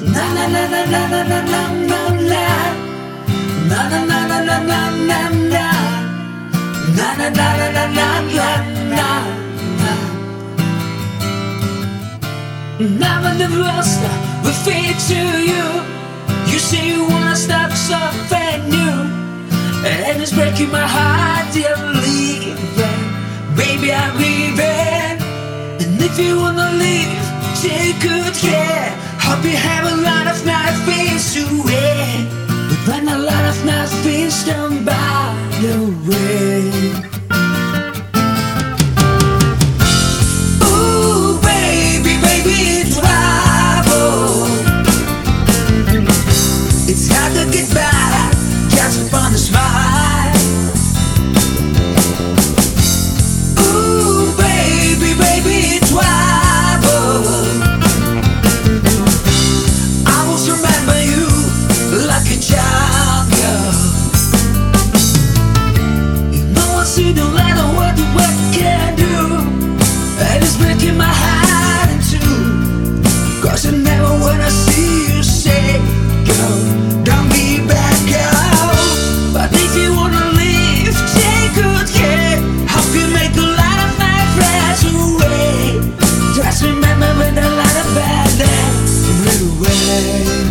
Na na na na na na na na na na. Na na na na na na na na. Na na na na na na na na. Now when the rust will fade to you, you say you wanna start something new, and it's breaking my heart, you're leaving. Baby, I'm leaving. And if you wanna leave, take good care. Hope you have a lot of nice things to wear, but when a lot of nice things come by your way. Ooh, baby, baby, trouble. It's hard to get by, just upon a smile. Ooh, baby, baby, trouble. I will remember you like a child, girl. You know I see no matter what the world can do, and it's breaking my heart in two. 'Cause I never wanna see you say, go, don't be back, girl. But if you wanna leave, take good care. Hope you make a lot of my friends away. Just remember when a lot of bad days went away.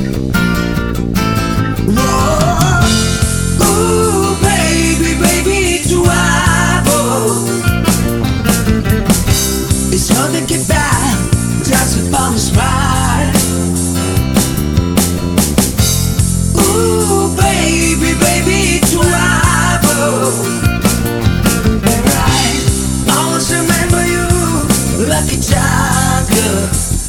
Whoa. Ooh, baby, baby, trouble. It's hard to get by just upon a smile. Ooh, baby, baby, trouble. And I always remember you like a child, girl.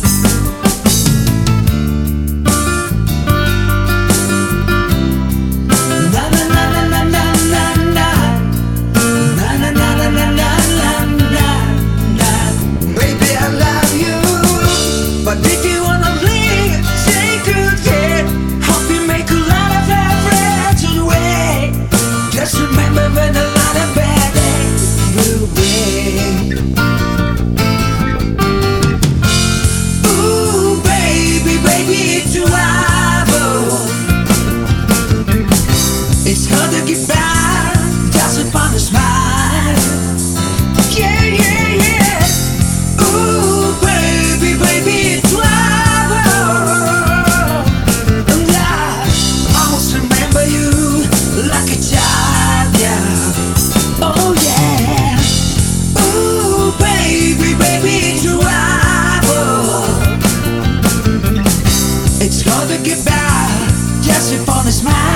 Na na na na na na na na. Na na na na na na na na na. Baby, I love you, but if you wanna leave, take good care. Hope you make a lot of our friends away. Just remember when a lot of bad days will away. Ooh, baby, baby, trouble. It's hard to get by just upon a smile. Yeah, yeah, yeah. Ooh, baby, baby, trouble. And I always remember you like a child, yeah. Oh yeah. Ooh, baby, baby, trouble. It's hard to get by just upon a smile.